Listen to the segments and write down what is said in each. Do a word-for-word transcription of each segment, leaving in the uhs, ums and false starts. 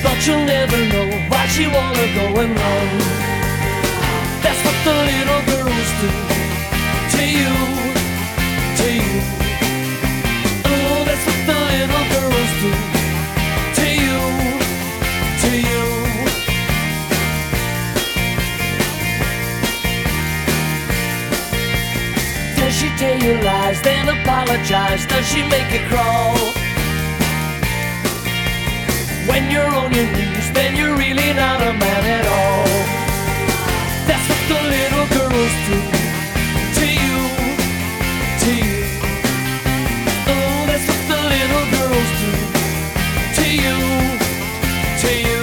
but you'll never know why she wanna go and run. That's what the little girls do to you, to you. Oh, that's what the little girls do to you, to you. Does she tell you lies, then apologize? Does she make you crawl? When you're on your knees, then you're really not a man at all. That's what the little girls do to you, to you. Oh, that's what the little girls do to you, to you.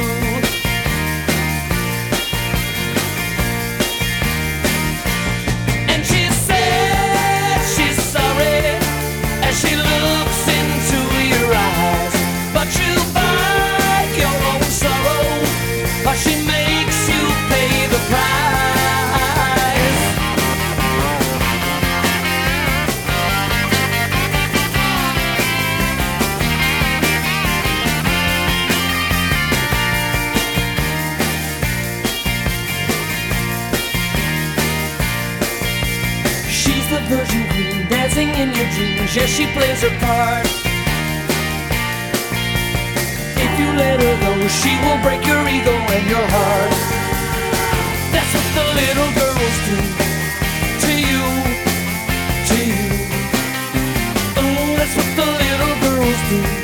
And she said she's sorry as she looks into your eyes, but you or she makes you pay the price. She's the Virgin Queen, dancing in your dreams. Yes, she plays her part. If you let her go, she will break your ego and your heart. That's what the little girls do to you, to you. Oh, that's what the little girls do